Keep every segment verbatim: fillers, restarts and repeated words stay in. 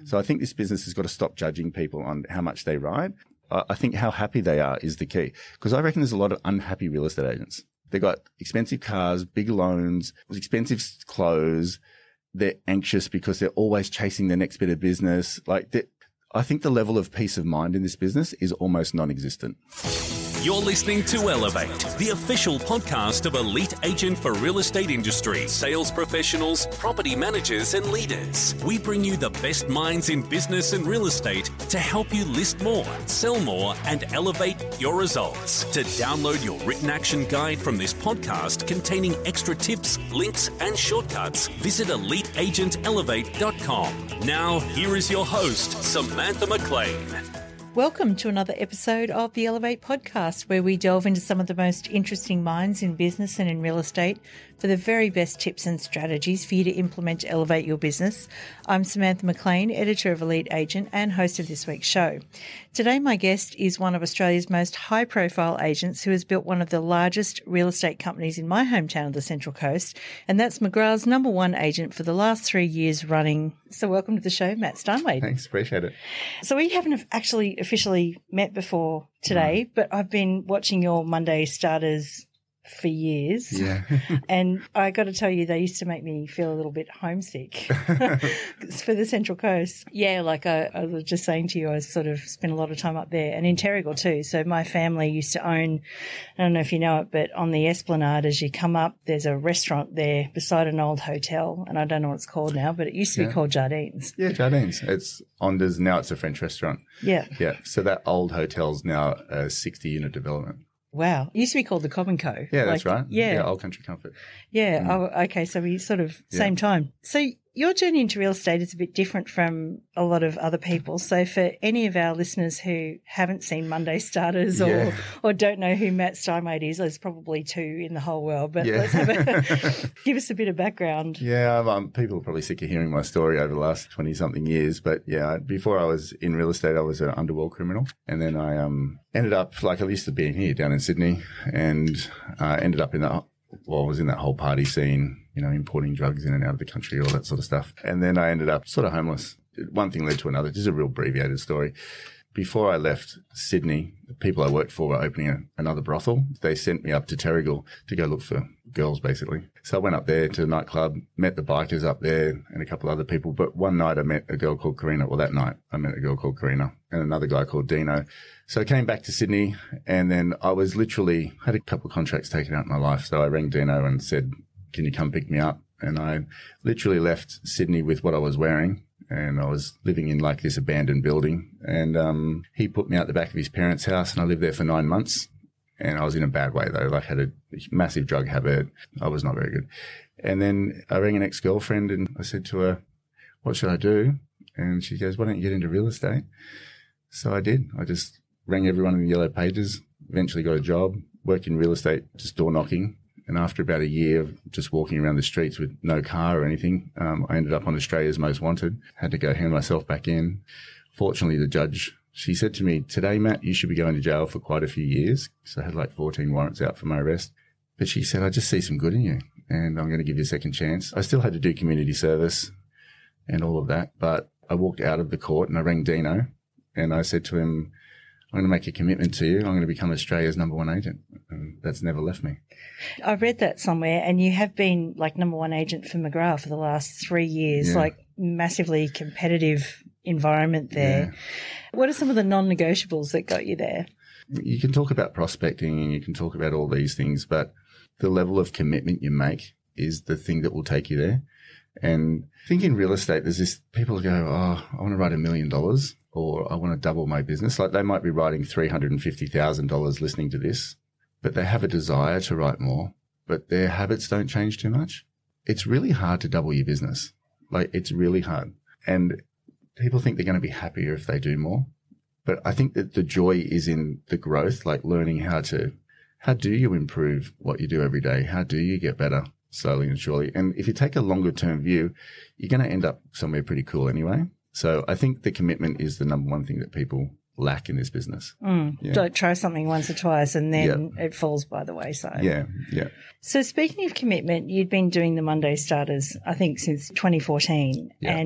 So I think this business has got to stop judging people on how much they ride. I think how happy they are is the key, because I reckon there's a lot of unhappy real estate agents. They've got expensive cars, big loans, expensive clothes. They're anxious because they're always chasing the next bit of business. Like, I think the level of peace of mind in this business is almost non-existent. You're listening to Elevate, the official podcast of Elite Agent for Real Estate Industry, sales professionals, property managers and leaders. We bring you the best minds in business and real estate to help you list more, sell more and elevate your results. To download your written action guide from this podcast containing extra tips, links and shortcuts, visit elite agent elevate dot com. Now, here is your host, Samantha McLean. Welcome to another episode of the Elevate podcast, where we delve into some of the most interesting minds in business and in real estate for the very best tips and strategies for you to implement to elevate your business. I'm Samantha McLean, editor of Elite Agent and host of this week's show. Today, my guest is one of Australia's most high-profile agents who has built one of the largest real estate companies in my hometown of the Central Coast, and that's McGrath's number one agent for the last three years running. So welcome to the show, Matt Steinwade. Thanks, appreciate it. So we haven't actually officially met before today, but I've been watching your Monday starters for years. Yeah. And I got to tell you, they used to make me feel a little bit homesick for the Central Coast. Yeah, like I, I was just saying to you, I sort of spent a lot of time up there and in Terrigal too. So my family used to own, I don't know if you know it, but on the Esplanade, as you come up, there's a restaurant there beside an old hotel. And I don't know what it's called now, but it used to yeah. be called Jardines. Yeah, Jardines. It's Ondas. Now it's a French restaurant. Yeah. Yeah. So that old hotel's now a sixty unit development. Wow. It used to be called the Cobb and Co. Yeah, that's like, right. Yeah. Yeah, Old Country Comfort. Yeah. Mm. Oh, okay. So we sort of same yeah. time. So your journey into real estate is a bit different from a lot of other people. So for any of our listeners who haven't seen Monday Starters or, yeah. or don't know who Matt Steinwade is, there's probably two in the whole world, but yeah. let's have a, give us a bit of background. Yeah. Um, people are probably sick of hearing my story over the last twenty something years, but yeah, before I was in real estate, I was an underworld criminal. And then I, um, ended up, like I used to be here down in Sydney, and, uh, ended up in that, well, I was in that whole party scene, you know, importing drugs in and out of the country, all that sort of stuff. And then I ended up sort of homeless. One thing led to another. This is a real abbreviated story. Before I left Sydney, the people I worked for were opening a, another brothel. They sent me up to Terrigal to go look for girls, basically. So I went up there to the nightclub, met the bikers up there and a couple of other people. But one night I met a girl called Karina. Well, that night I met a girl called Karina and another guy called Dino. So I came back to Sydney, and then I was literally, had a couple of contracts taken out in my life. So I rang Dino and said, can you come pick me up? And I literally left Sydney with what I was wearing. And I was living in like this abandoned building, and um, he put me out the back of his parents' house, and I lived there for nine months. And I was in a bad way though, like had a massive drug habit. I was not very good. And then I rang an ex-girlfriend and I said to her, what should I do? And she goes, why don't you get into real estate? So I did. I just rang everyone in the Yellow Pages, eventually got a job, worked in real estate, just door knocking. And after about a year of just walking around the streets with no car or anything, um, I ended up on Australia's Most Wanted. Had to go hand myself back in. Fortunately, the judge, she said to me, today, Matt, you should be going to jail for quite a few years. So I had like fourteen warrants out for my arrest. But she said, I just see some good in you, and I'm going to give you a second chance. I still had to do community service and all of that. But I walked out of the court and I rang Dino and I said to him, I'm going to make a commitment to you. I'm going to become Australia's number one agent. And that's never left me. I read that somewhere, and you have been like number one agent for McGrath for the last three years, yeah. like massively competitive environment there. Yeah. What are some of the non-negotiables that got you there? You can talk about prospecting and you can talk about all these things, but the level of commitment you make is the thing that will take you there. And I think in real estate, there's this, people go, oh, I want to write a million dollars. Or I want to double my business. Like they might be writing three hundred fifty thousand dollars listening to this, but they have a desire to write more, but their habits don't change too much. It's really hard to double your business. Like it's really hard. And people think they're going to be happier if they do more. But I think that the joy is in the growth, like learning how to, how do you improve what you do every day? How do you get better slowly and surely? And if you take a longer term view, you're going to end up somewhere pretty cool anyway. So I think the commitment is the number one thing that people lack in this business. Mm. Yeah. Don't try something once or twice and then yep. it falls by the wayside. Yeah, yeah. So speaking of commitment, you'd been doing the Monday Starters, I think, since twenty fourteen. Yep. And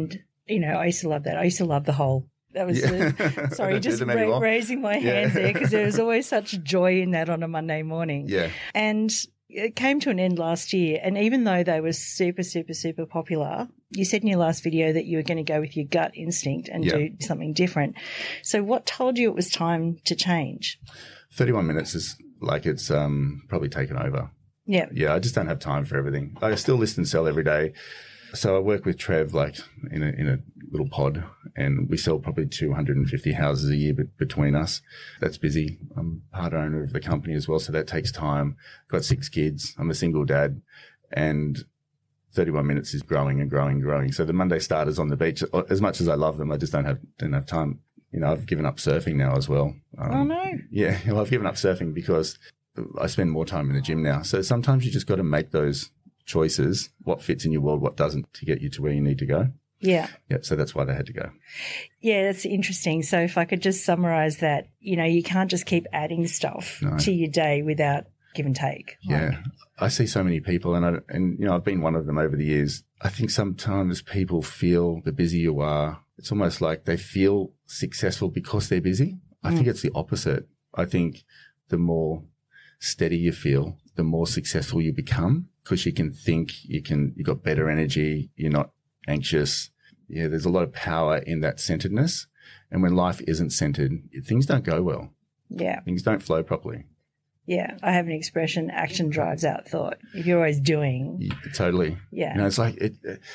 You know, I used to love that. I used to love the whole. That was Yeah. the, sorry, Don't do just them ra- anymore. raising my hands Yeah. there because there was always such joy in that on a Monday morning. Yeah. And it came to an end last year. And even though they were super, super, super popular, you said in your last video that you were going to go with your gut instinct and Yeah. do something different. So what told you it was time to change? thirty-one minutes is like it's um, probably taken over. Yeah. Yeah, I just don't have time for everything. I still list and sell every day. So I work with Trev like in a, in a little pod, and we sell probably two hundred fifty houses a year be- between us. That's busy. I'm part owner of the company as well, so that takes time. Got six kids. I'm a single dad, and thirty-one minutes is growing and growing and growing. So the Monday starters on the beach, as much as I love them, I just don't have don't have time. You know, I've given up surfing now as well. Um, Oh, no. Yeah, well, I've given up surfing because I spend more time in the gym now. So sometimes you just got to make those choices, what fits in your world, what doesn't, to get you to where you need to go. Yeah. Yeah, so that's why they had to go. Yeah, that's interesting. So if I could just summarize that, you know, you can't just keep adding stuff No. to your day without give and take. Like, Yeah, I see so many people, and I, and you know, I've been one of them over the years. I think sometimes people feel the busier you are, it's almost like they feel successful because they're busy. I think it's the opposite. I think the more steady you feel, the more successful you become, because you can think, you can, you've got better energy, you're not anxious. Yeah, there's a lot of power in that centeredness. And when life isn't centered, things don't go well. Yeah. Things don't flow properly. Yeah. I have an expression, action drives out thought. If you're always doing, Yeah, totally. yeah. You know, it's like it,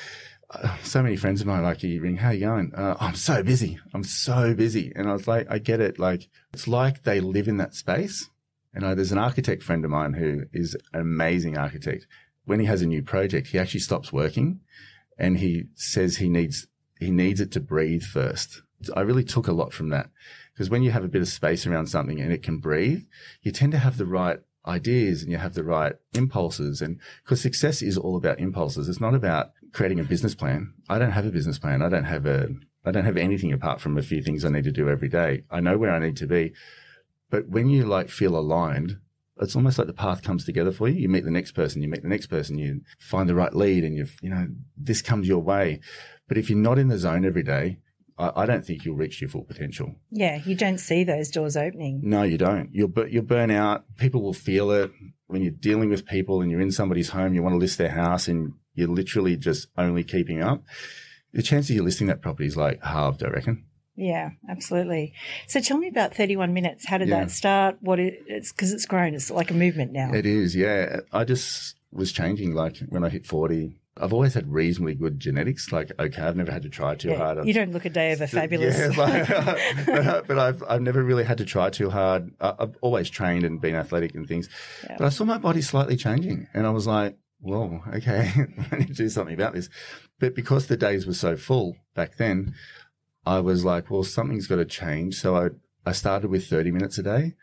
uh, so many friends of mine, like, you ring, how you going? Uh, I'm so busy. I'm so busy. And I was like, I get it. Like, it's like they live in that space. And I, there's an architect friend of mine who is an amazing architect. When he has a new project, he actually stops working and he says he needs, he needs it to breathe first. I really took a lot from that, because when you have a bit of space around something and it can breathe, you tend to have the right ideas and you have the right impulses. And because success is all about impulses. It's not about creating a business plan. I don't have a business plan. I don't have a, I don't have anything apart from a few things I need to do every day. I know where I need to be. But when you like feel aligned, it's almost like the path comes together for you. You meet the next person, you meet the next person, you find the right lead, and you've, you know, this comes your way. But if you're not in the zone every day, I, I don't think you'll reach your full potential. Yeah. You don't see those doors opening. No, you don't. You'll, bu- you'll burn out. People will feel it. When you're dealing with people and you're in somebody's home, you want to list their house and you're literally just only keeping up, the chance of you listing that property is like halved, I reckon. Yeah, absolutely. So tell me about thirty-one minutes. How did Yeah. that start? What it, it's because it's grown. It's like a movement now. It is, yeah. I just was changing, like when I hit forty. I've always had reasonably good genetics. Like, okay, I've never had to try too Yeah, hard. I've, you don't look a day over fabulous. Yeah, like, but, but I've I've never really had to try too hard. I, I've always trained and been athletic and things. Yeah. But I saw my body slightly changing, and I was like, "Whoa, okay, I need to do something about this." But because the days were so full back then, I was like, "Well, something's got to change." So I I started with thirty minutes a day,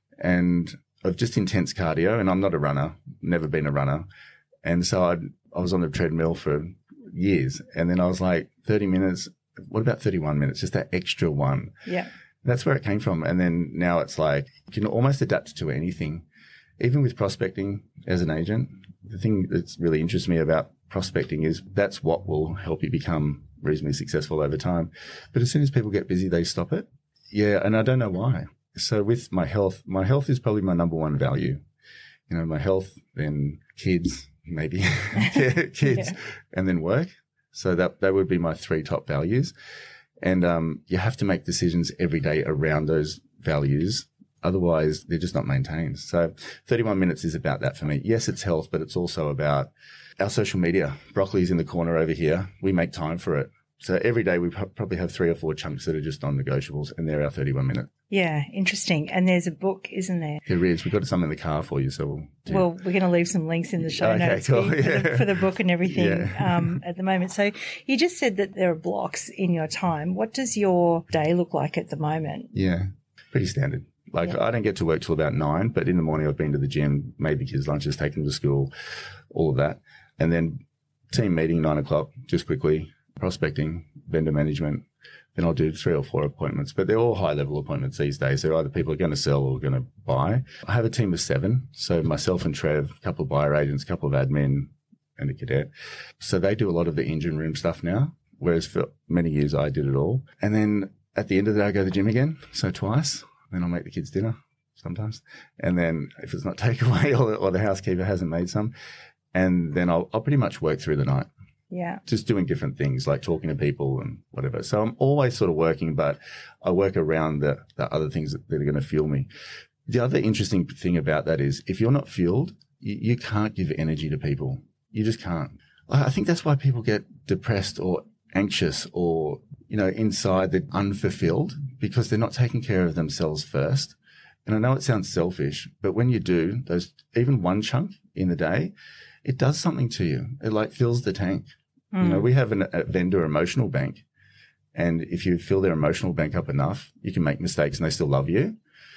and of just intense cardio. And I'm not a runner, never been a runner, and so I I was on the treadmill for years, and then I was like, thirty minutes. What about thirty-one minutes? Just that extra one. Yeah. That's where it came from. And then now it's like you can almost adapt to anything, even with prospecting as an agent. The thing that's really interests me about prospecting is that's what will help you become reasonably successful over time. But as soon as people get busy, they stop it. Yeah. And I don't know why. So with my health, my health is probably my number one value. You know, my health, then kids, maybe kids, Yeah. and then work. So that, that would be my three top values. And um, you have to make decisions every day around those values. Otherwise, they're just not maintained. So thirty-one minutes is about that for me. Yes, it's health, but it's also about our social media. Broccoli's in the corner over here. We make time for it. So every day we pro- probably have three or four chunks that are just non-negotiables, and they're our thirty-one minutes. Yeah, interesting. And there's a book, isn't there? There is. We've got some in the car for you, so we'll do. Well, we're going to leave some links in the show Okay, notes cool. for, you- for, the, Yeah. for the book and everything Yeah. um, at the moment. So you just said that there are blocks in your time. What does your day look like at the moment? Yeah, pretty standard. Like Yeah. I don't get to work till about nine, but in the morning I've been to the gym, made the kids' lunches, taken them to school, all of that. And then team meeting, nine o'clock, just quickly, prospecting, vendor management. Then I'll do three or four appointments, but they're all high level appointments these days. They're either people are going to sell or going to buy. I have a team of seven. So myself and Trev, a couple of buyer agents, a couple of admin and a cadet. So they do a lot of the engine room stuff now. whereas for many years I did it all. And then at the end of the day, I go to the gym again, so twice. Then I'll make the kids dinner sometimes. And then if it's not takeaway or, or the housekeeper hasn't made some, and then I'll, I'll pretty much work through the night. Yeah. Just doing different things like talking to people and whatever. So I'm always sort of working, but I work around the, the other things that, that are going to fuel me. The other interesting thing about that is if you're not fueled, you, you can't give energy to people. You just can't. I think that's why people get depressed or anxious or, you know, inside they're unfulfilled because they're not taking care of themselves first. And I know it sounds selfish, but when you do those, even one chunk in the day, it does something to you. It like fills the tank. Mm. You know, we have an, a vendor emotional bank. And if you fill their emotional bank up enough, you can make mistakes and they still love you.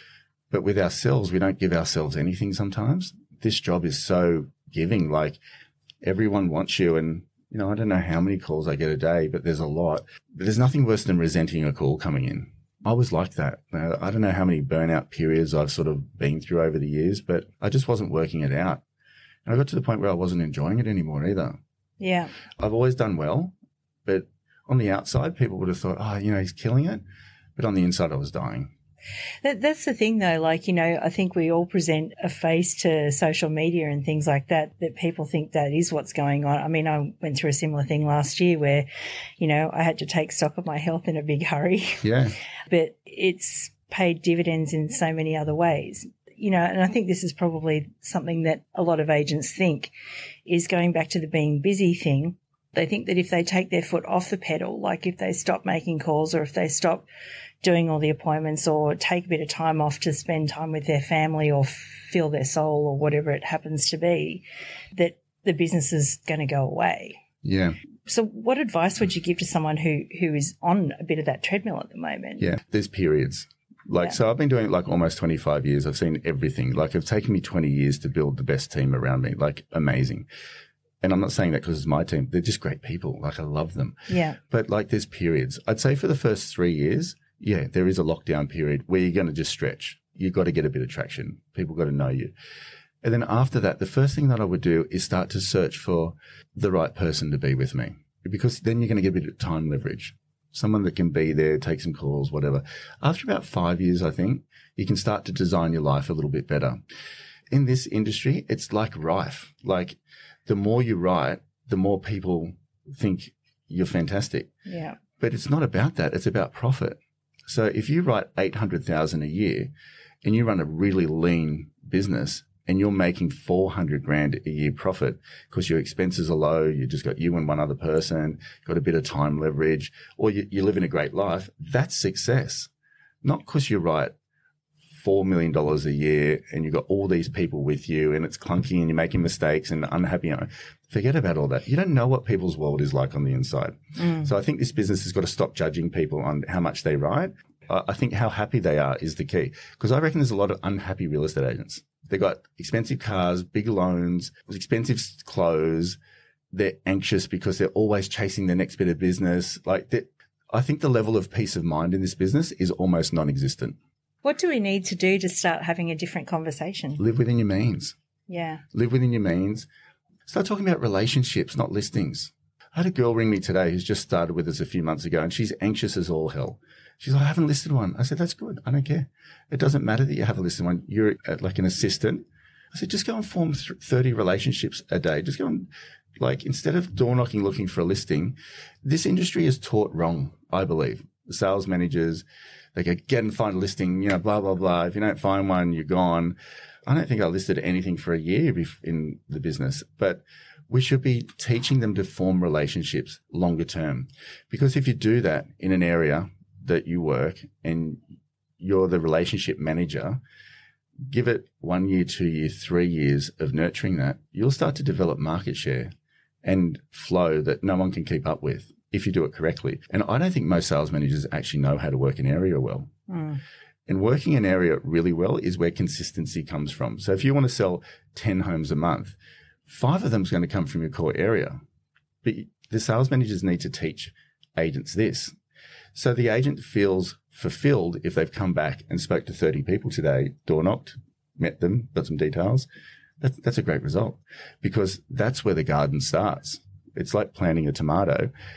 But with ourselves, we don't give ourselves anything sometimes. This job is so giving, like everyone wants you. And, you know, I don't know how many calls I get a day, but there's a lot. But there's nothing worse than resenting a call coming in. I was like that. Uh, I don't know how many burnout periods I've sort of been through over the years, but I just wasn't working it out. And I got to the point where I wasn't enjoying it anymore either. Yeah. I've always done well, but on the outside, people would have thought, oh, you know, he's killing it. But on the inside, I was dying. That, that's the thing, though. Like, you know, I think we all present a face to social media and things like that, that people think that is what's going on. I mean, I went through a similar thing last year where, you know, I had to take stock of my health in a big hurry. Yeah. But it's paid dividends in so many other ways. You know, and I think this is probably something that a lot of agents think is going back to the being busy thing. They think that if they take their foot off the pedal, like if they stop making calls or if they stop doing all the appointments or take a bit of time off to spend time with their family or fill their soul or whatever it happens to be, that the business is going to go away. Yeah. So what advice would you give to someone who, who is on a bit of that treadmill at the moment? Yeah, there's periods. Like, yeah. So I've been doing it like almost twenty-five years. I've seen everything. Like, it's taken me twenty years to build the best team around me. Like, amazing. And I'm not saying that because it's my team. They're just great people. Like, I love them. Yeah. But like, there's periods. I'd say for the first three years, yeah, there is a lockdown period where you're going to just stretch. You've got to get a bit of traction. People got to know you. And then after that, the first thing that I would do is start to search for the right person to be with me, because then you're going to get a bit of time leverage. Someone that can be there, take some calls, whatever. After about five years, I think, you can start to design your life a little bit better. In this industry, it's like rife. Like, the more you write, the more people think you're fantastic. Yeah. But it's not about that. It's about profit. So if you write eight hundred thousand a year and you run a really lean business and you're making four hundred grand a year profit because your expenses are low, you just got you and one other person, got a bit of time leverage, or you, you're living a great life, that's success. Not because you write four million dollars a year and you've got all these people with you and it's clunky and you're making mistakes and unhappy. You know, forget about all that. You don't know what people's world is like on the inside. Mm. So I think this business has got to stop judging people on how much they write. I think how happy they are is the key, because I reckon there's a lot of unhappy real estate agents. They've got expensive cars, big loans, expensive clothes. They're anxious because they're always chasing the next bit of business. Like, I think the level of peace of mind in this business is almost non-existent. What do we need to do to start having a different conversation? Live within your means. Yeah. Live within your means. Start talking about relationships, not listings. I had a girl ring me today who's just started with us a few months ago, and she's anxious as all hell. She's like, I haven't listed one. I said, that's good. I don't care. It doesn't matter that you have a listed one. You're like an assistant. I said, just go and form thirty relationships a day. Just go and, like, instead of door knocking looking for a listing, this industry is taught wrong, I believe. The sales managers, they go, get and find a listing, you know, blah, blah, blah. If you don't find one, you're gone. I don't think I listed anything for a year in the business, but we should be teaching them to form relationships longer term. Because if you do that in an area that you work and you're the relationship manager, give it one year, two years, three years of nurturing that, you'll start to develop market share and flow that no one can keep up with if you do it correctly. And I don't think most sales managers actually know how to work an area well. Mm. And working an area really well is where consistency comes from. So if you want to sell ten homes a month, five of them is going to come from your core area. But the sales managers need to teach agents this. So the agent feels fulfilled if they've come back and spoke to thirty people today, door knocked, met them, got some details. That's, that's a great result, because that's where the garden starts. It's like planting a tomato.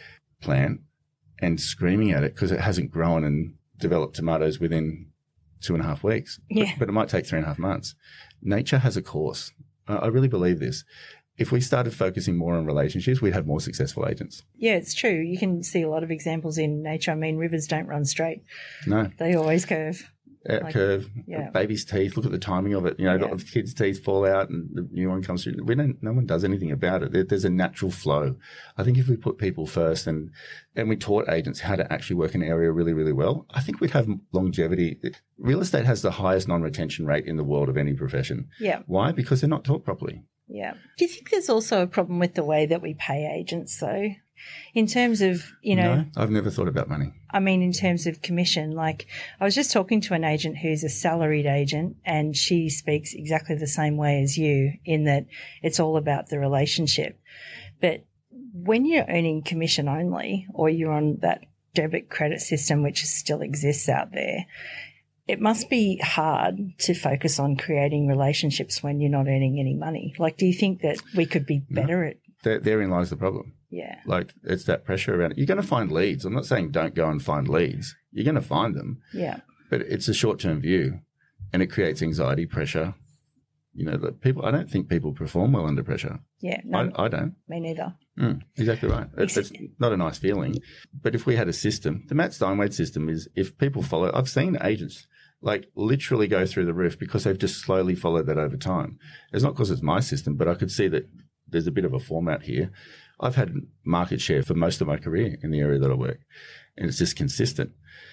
plant and screaming at it because it hasn't grown and developed tomatoes within two and a half weeks. Yeah. But, but it might take three and a half months. Nature has a course. I, I really believe this. If we started focusing more on relationships, we'd have more successful agents. Yeah, it's true. You can see a lot of examples in nature. I mean, rivers don't run straight. No. They always curve. Out Like, curve, yeah. baby's teeth. Look at the timing of it. You know, Yeah. the kids' teeth fall out and the new one comes through. We don't. No one does anything about it. There, there's a natural flow. I think if we put people first and and we taught agents how to actually work an area really, really well, I think we'd have longevity. Real estate has the highest non-retention rate in the world of any profession. Yeah. Why? Because they're not taught properly. Yeah. Do you think there's also a problem with the way that we pay agents, though? In terms of, you know, No, I've never thought about money. I mean, in terms of commission, like I was just talking to an agent who's a salaried agent, and she speaks exactly the same way as you in that it's all about the relationship. But when you're earning commission only, or you're on that debit credit system, which still exists out there, it must be hard to focus on creating relationships when you're not earning any money. Like, do you think that we could be better at? There, therein lies the problem. Yeah. Like, it's that pressure around it. You're going to find leads. I'm not saying don't go and find leads. You're going to find them. Yeah. But it's a short-term view, and it creates anxiety, pressure. You know, that people. I don't think people perform well under pressure. Yeah. No, I, I don't. me neither. Mm, exactly right. It's, it's not a nice feeling. But if we had a system, the Matt Steinway system is if people follow. I've seen agents like literally go through the roof because they've just slowly followed that over time. It's not because it's my system, but I could see that there's a bit of a format here. I've had market share for most of my career in the area that I work, and it's just consistent.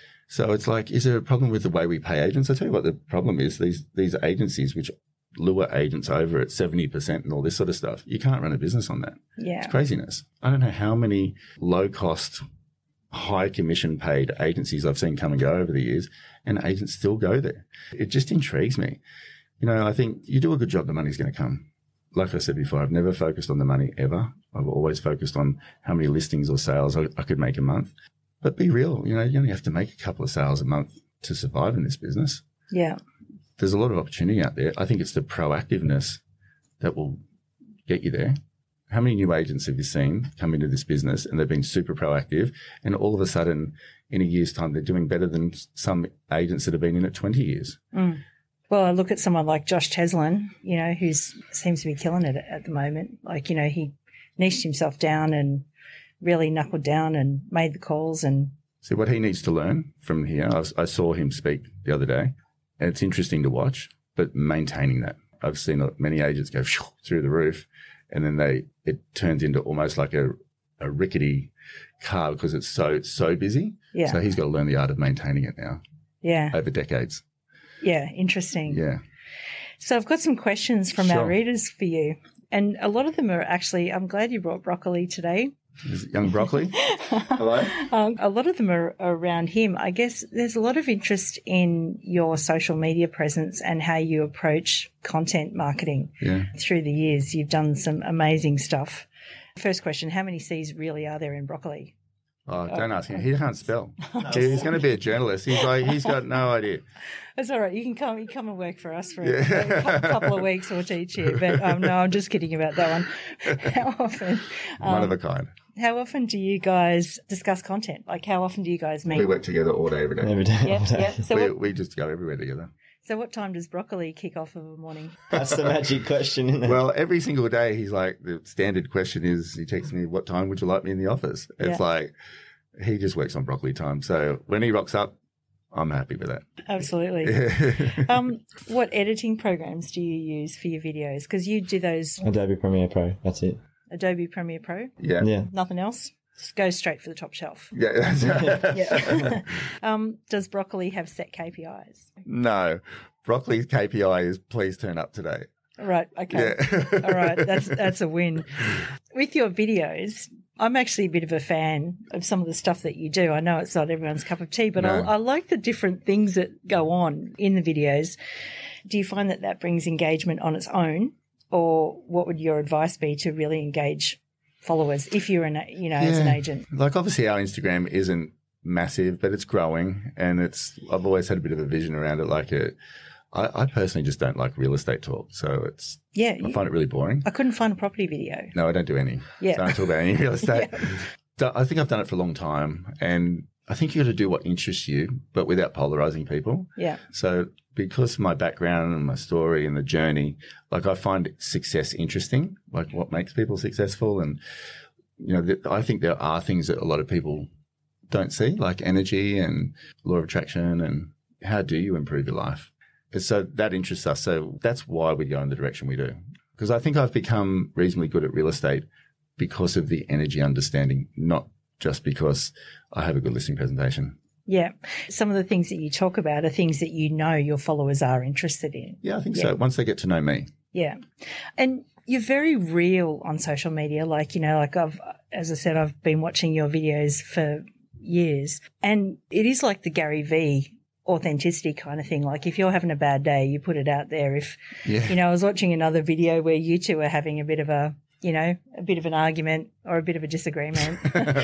So it's like, is there a problem with the way we pay agents? I tell you what the problem is, these these agencies which lure agents over at seventy percent and all this sort of stuff, you can't run a business on that. Yeah. It's craziness. I don't know how many low-cost, high commission paid agencies I've seen come and go over the years, and agents still go there. It just intrigues me. You know, I think you do a good job, the money's going to come. Like I said before, I've never focused on the money ever. I've always focused on how many listings or sales I, I could make a month. But be real, you know, you only have to make a couple of sales a month to survive in this business. Yeah. There's a lot of opportunity out there. I think it's the proactiveness that will get you there. How many new agents have you seen come into this business and they've been super proactive, and all of a sudden in a year's time they're doing better than some agents that have been in it twenty years? Mm. Well, I look at someone like Josh Teslin, you know, who seems to be killing it at the moment. Like, you know, he niched himself down and really knuckled down and made the calls. And see what he needs to learn from here. I, was, I saw him speak the other day, and it's interesting to watch, but maintaining that. I've seen many agents go through the roof, and then they it turns into almost like a, a rickety car because it's so so busy. Yeah. So he's got to learn the art of maintaining it now. Yeah. Over decades. Yeah, interesting. Yeah. So I've got some questions from Sure. our readers for you. And a lot of them are actually, I'm glad you brought broccoli today. Is it young broccoli? Hello? Um, a lot of them are around him. I guess there's a lot of interest in your social media presence and how you approach content marketing. Yeah. Through the years, you've done some amazing stuff. First question, how many C's really are there in broccoli? Oh, don't ask him. He can't spell. He's going to be a journalist. He's like, he's got no idea. That's all right. You can come. You come and work for us for Yeah. a couple of weeks. We'll teach you. But um, no, I'm just kidding about that one. How often? Um, One of a kind. How often do you guys discuss content? Like, how often do you guys meet? We work together all day, every day. Every day. Yep, all day. yep. So, we, what, we just go everywhere together. so what time does broccoli kick off of a morning? That's the magic question, isn't it? Well, every single day, he's like, the standard question is, he texts me, what time would you like me in the office? It's Yeah. like, he just works on broccoli time. So when he rocks up, I'm happy with that. Absolutely. um, what editing programs do you use for your videos? Because you do those Adobe Premiere Pro. That's it. Adobe Premiere Pro. Yeah. Yeah. Nothing else. Just go straight for the top shelf. Yeah. that's- Yeah. um, does broccoli have set K P Is? No. Broccoli's K P I is please turn up today. Right. Okay. Yeah. All right. That's that's a win. With your videos, I'm actually a bit of a fan of some of the stuff that you do. I know it's not everyone's cup of tea, but No. I, I like the different things that go on in the videos. Do you find that that brings engagement on its own, or what would your advice be to really engage followers if you're an you know as an Yeah. agent? Like, obviously, our Instagram isn't massive, but it's growing, and it's. I've always had a bit of a vision around it. Like, it, I, I personally just don't like real estate talk, so it's. Yeah. I You, find it really boring. I couldn't find a property video. No, I don't do any. Yeah. Don't talk about any real estate. do- I think I've done it for a long time, and I think you got to do what interests you, but without polarizing people. Yeah. So because of my background and my story and the journey, like I find success interesting, like what makes people successful. And, you know, th- I think there are things that a lot of people don't see, like energy and law of attraction and how do you improve your life. And so that interests us. So that's why we go in the direction we do. Because I think I've become reasonably good at real estate because of the energy understanding, not just because I have a good listing presentation. Yeah. Some of the things that you talk about are things that you know your followers are interested in. Yeah, I think Yeah. so. Once they get to know me. Yeah. And you're very real on social media. Like, you know, like I've, as I said, I've been watching your videos for years, and it is like the Gary V authenticity kind of thing. Like if you're having a bad day, you put it out there. If, Yeah. you know, I was watching another video where you two are having a bit of a, you know, a bit of an argument or a bit of a disagreement.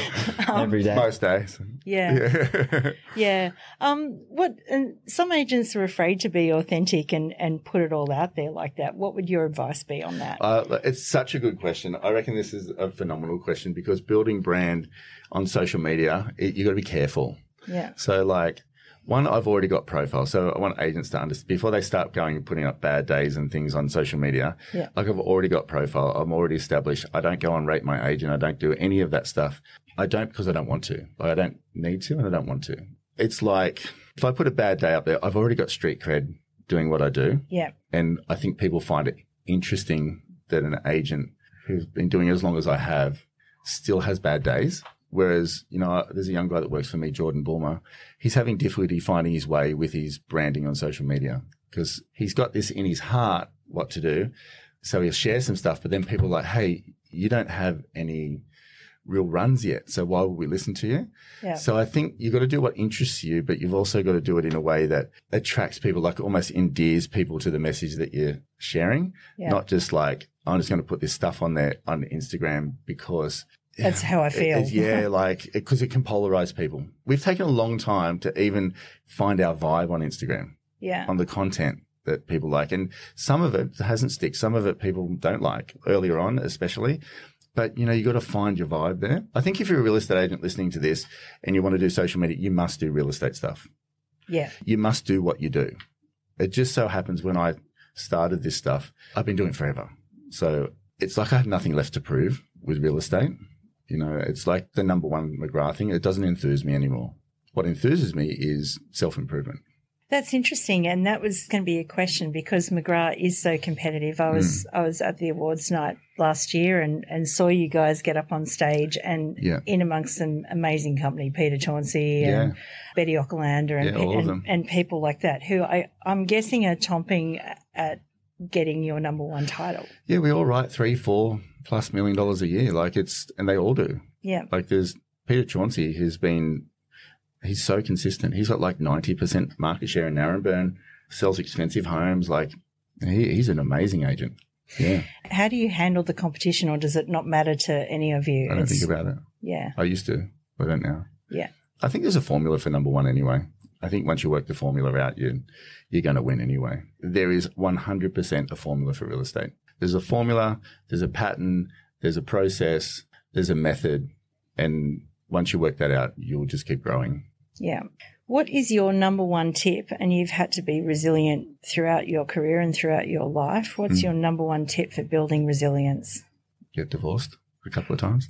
um, Every day. Most days. yeah. Yeah. Yeah. Um, what, and some agents are afraid to be authentic and, and put it all out there like that. What would your advice be on that? Uh, it's such a good question. I reckon this is a phenomenal question because building brand on social media, it, you got to be careful. Yeah. So like, one, I've already got profiles. So I want agents to understand before they start going and putting up bad days and things on social media. Yeah. Like I've already got profile. I'm already established. I don't go and rate my agent. I don't do any of that stuff. I don't because I don't want to. Like I don't need to and I don't want to. It's like if I put a bad day up there, I've already got street cred doing what I do. Yeah. And I think people find it interesting that an agent who's been doing it as long as I have still has bad days. Whereas, you know, there's a young guy that works for me, Jordan Bulmer. He's having difficulty finding his way with his branding on social media because he's got this in his heart what to do. So he'll share some stuff, but then people are like, hey, you don't have any real runs yet. So why would we listen to you? Yeah. So I think you've got to do what interests you, but you've also got to do it in a way that attracts people, like almost endears people to the message that you're sharing, Yeah. not just like, I'm just going to put this stuff on there on Instagram because That's how I feel. It- it- yeah, like, because it, it can polarize people. We've taken a long time to even find our vibe on Instagram, Yeah. on the content that people like. And some of it hasn't stick. Some of it people don't like earlier on, especially. But, you know, you got to find your vibe there. I think if you're a real estate agent listening to this and you want to do social media, you must do real estate stuff. Yeah. You must do what you do. It just so happens when I started this stuff, I've been doing it forever. So it's like I have nothing left to prove with real estate. You know, it's like the number one McGrath thing. It doesn't enthuse me anymore. What enthuses me is self-improvement. That's interesting. And that was going to be a question because McGrath is so competitive. I was, Mm. I was at the awards night last year and, and saw you guys get up on stage and Yeah. in amongst some amazing company, Peter Chauncey Yeah. and Betty Ockelander and, Yeah, all of and, them. and people like that who I, I'm guessing are chomping at getting your number one title. Yeah, we all write three, four plus million dollars a year. Like it's, and they all do. Yeah. Like there's Peter Chauncey who's been, he's so consistent. He's got like ninety percent market share in Narrabeen, sells expensive homes. Like he, he's an amazing agent. Yeah. How do you handle the competition or does it not matter to any of you? I don't It's- think about it. Yeah. I used to, but I don't now. Yeah. I think there's a formula for number one anyway. I think once you work the formula out, you, you're going to win anyway. There is one hundred percent a formula for real estate. There's a formula, there's a pattern, there's a process, there's a method. And once you work that out, you'll just keep growing. Yeah. What is your number one tip? And you've had to be resilient throughout your career and throughout your life. What's Mm. your number one tip for building resilience? Get divorced a couple of times.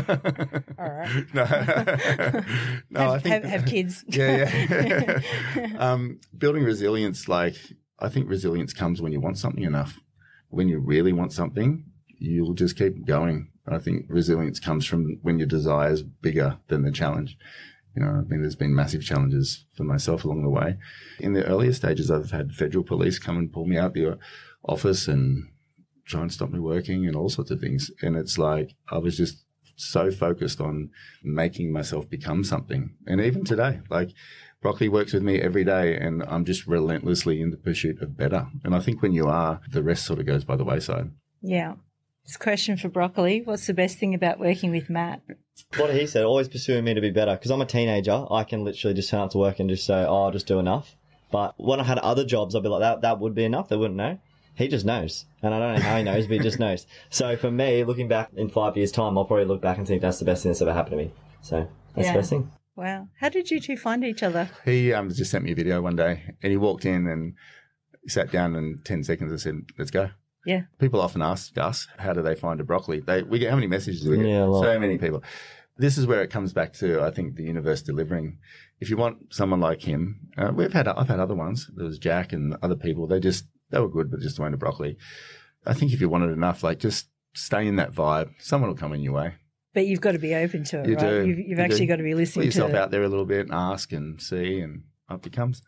All right. No, no have, I think have, have kids. Yeah, yeah. um, building resilience, like I think resilience comes when you want something enough. When you really want something, you'll just keep going. I think resilience comes from when your desire is bigger than the challenge. You know, I mean, there's been massive challenges for myself along the way. In the earlier stages, I've had federal police come and pull me out the office and try and stop me working and all sorts of things. And it's like I was just so focused on making myself become something. And even today, like Broccoli works with me every day and I'm just relentlessly in the pursuit of better. And I think when you are, the rest sort of goes by the wayside. Yeah. This question for Broccoli. What's the best thing about working with Matt? What he said, always pursuing me to be better. Because I'm a teenager, I can literally just turn up to work and just say, oh, I'll just do enough. But when I had other jobs, I'd be like, that that would be enough. They wouldn't know. he just knows. And I don't know how he knows, but he just knows. So for me, looking back in five years' time, I'll probably look back and think that's the best thing that's ever happened to me. So that's Yeah. the best thing. Wow. How did you two find each other? He um, just sent me a video one day, and he walked in and sat down, and ten seconds I said, let's go. Yeah. People often ask us, how do they find a broccoli? They, we get, how many messages do we get? Yeah, a lot. So many people. This is where it comes back to, I think, the universe delivering. If you want someone like him, uh, we've had, I've had other ones. There was Jack and other people. They just, they were good, but just weren't a broccoli. I think if you wanted enough, like just stay in that vibe. Someone will come in your way. But you've got to be open to it, You right? do. You've, you've You actually do. got to be Put listening yourself to it. out there a little bit and ask and see, and up it comes.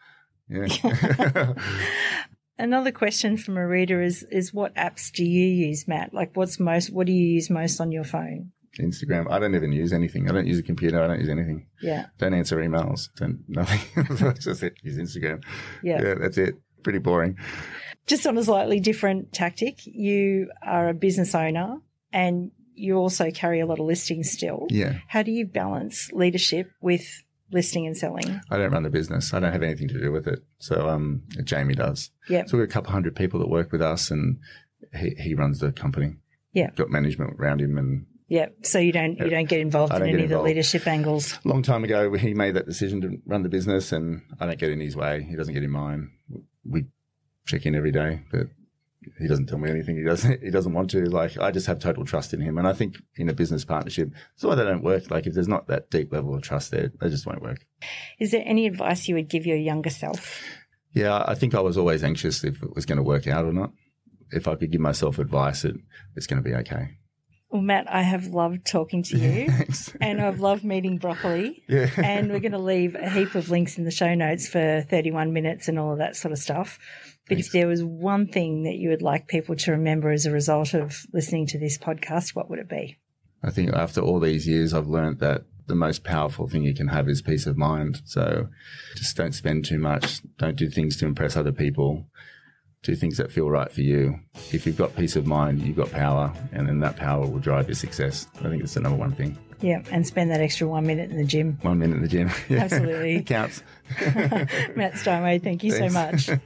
Yeah. Another question from a reader is, is what apps do you use, Matt? Like what's most, what do you use most on your phone? Instagram. I don't even use anything. I don't use a computer. I don't use anything. Yeah. Don't answer emails. Don't, nothing. That's just it. Use Instagram. Yeah. Yeah, that's it. Pretty boring. Just on a slightly different tactic, you are a business owner and you also carry a lot of listings still. Yeah. How do you balance leadership with listing and selling? I don't run the business. I don't have anything to do with it. So um, Jamie does. Yeah. So we've got a couple hundred people that work with us, and he, he runs the company. Yeah. Got management around him, and Yeah. So you don't you don't get involved I in don't any get of the involved. leadership angles. a long time ago he made that decision to run the business, and I don't get in his way. He doesn't get in mine. We check in every day, but he doesn't tell me anything. He doesn't. He doesn't want to. Like, I just have total trust in him, and I think in a business partnership, that's why they don't work. Like, if there's not that deep level of trust there, they just won't work. Is there any advice you would give your younger self? Yeah, I think I was always anxious if it was going to work out or not. If I could give myself advice, it, it's going to be okay. Well, Matt, I have loved talking to you, Thanks. and I've loved meeting Broccoli. Yeah. And we're going to leave a heap of links in the show notes for thirty-one minutes and all of that sort of stuff. But Thanks. if there was one thing that you would like people to remember as a result of listening to this podcast, what would it be? I think after all these years, I've learned that the most powerful thing you can have is peace of mind. So just don't spend too much. Don't do things to impress other people. Do things that feel right for you. If you've got peace of mind, you've got power, and then that power will drive your success. I think it's the number one thing. Yeah, and spend that extra one minute in the gym. One minute in the gym. Yeah. Absolutely. It counts. Matt Steinway, thank you so Thanks. much.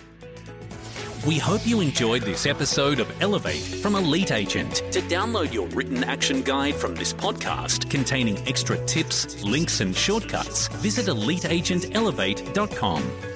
We hope you enjoyed this episode of Elevate from Elite Agent. To download your written action guide from this podcast containing extra tips, links and shortcuts, visit elite agent elevate dot com.